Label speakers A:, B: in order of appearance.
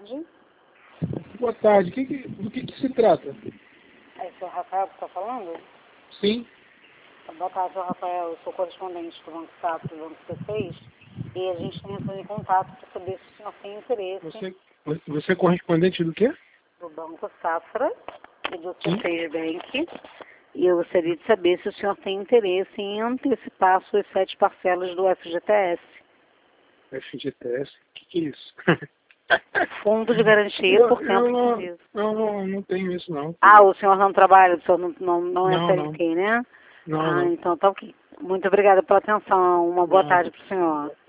A: tarde.
B: Boa tarde. Do que se trata?
A: É o senhor Rafael que está falando?
B: Sim.
A: Boa tarde, senhor Rafael. Eu sou correspondente do Banco Safra e do Banco C6 e a gente tem entrado em contato para saber se o senhor tem interesse
B: Você é correspondente do quê?
A: do Banco Safra e do C6 Bank. E eu gostaria de saber se o senhor tem interesse em antecipar suas 7 parcelas do FGTS.
B: FGTS? O que é isso?
A: Fundo de Garantia por Tempo de Vida.
B: Não tenho isso, não.
A: Ah, o senhor não trabalha, o senhor não é
B: Não,
A: CLT, né?
B: Não.
A: Então tá ok. Muito obrigada pela atenção. Uma boa
B: Não.
A: tarde para o senhor.